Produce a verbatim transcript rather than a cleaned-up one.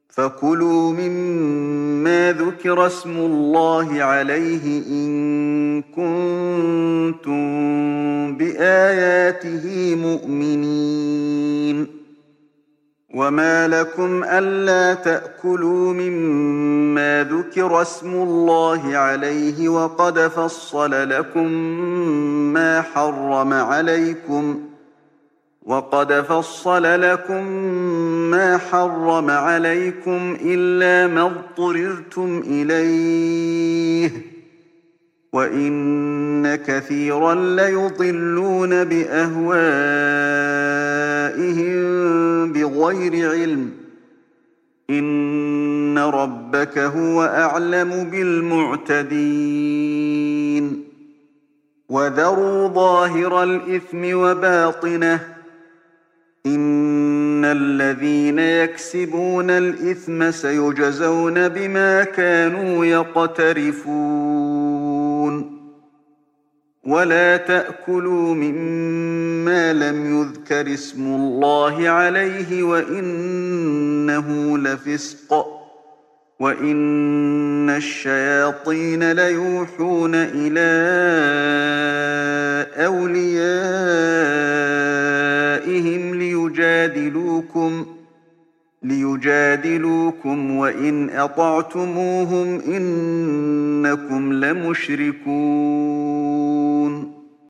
فكلوا مما ذكر اسم الله عليه إن كنتم بآياته مؤمنين. وما لكم ألا تأكلوا مما ذكر اسم الله عليه وقد فصل لكم ما حرم عليكم وقد فصل لكم ما حرم عليكم إلا ما اضطررتم إليه وإن كثيرا ليضلون بأهوائهم بغير علم إن ربك هو أعلم بالمعتدين. وذروا ظاهر الإثم وباطنه إن الذين يكسبون الإثم سيجزون بما كانوا يقترفون. ولا تأكلوا مما لم يذكر اسم الله عليه وإنه لفسق وإن الشياطين ليوحون إلى أوليائهم ليجادلوكم ليجادلوكم وإن أطعتموهم إنكم لمشركون.